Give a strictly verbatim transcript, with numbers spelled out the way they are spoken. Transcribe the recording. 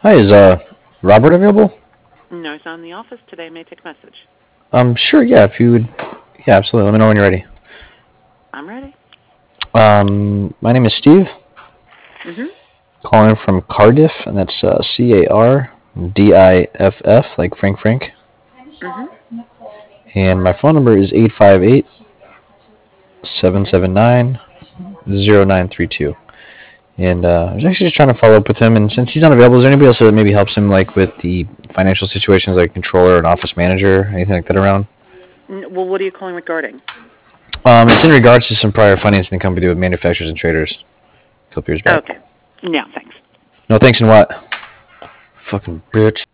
Hi, is uh Robert available? No, he's not in the office today. May I take a message? Um, sure, yeah, if you would, yeah, absolutely. Let me know when you're ready. I'm ready. Um, my name is Steve, Mm-hmm. calling from Cardiff, and that's uh, C A R D I F F, like Frank Frank. Mm-hmm. And my phone number is eight five eight, seven Okay. seven nine, zero nine three two. And uh, I was actually just trying to follow up with him, and since he's not available, is there anybody else that maybe helps him, like, with the financial situations, like controller and office manager, anything like that around? N- well, what are you calling regarding? Um, it's in regards to some prior financing company with manufacturers and traders a couple years back. Okay. No, thanks. No thanks and what? Fucking bitch.